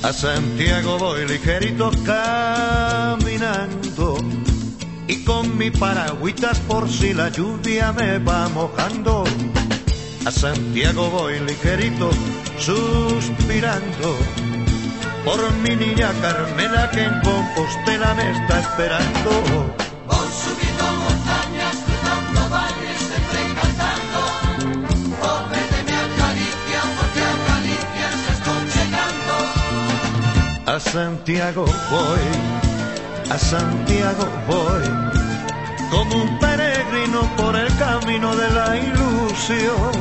A Santiago voy ligerito caminando y con mi paragüitas por si la lluvia me va mojando. A Santiago voy ligerito suspirando por mi niña Carmela que en Compostela me está esperando. Voy subiendo montañas, cruzando valles, siempre cantando. Cógete mi acaricia, porque a caricias estoy llegando. A Santiago voy, como un peregrino por el camino de la ilusión.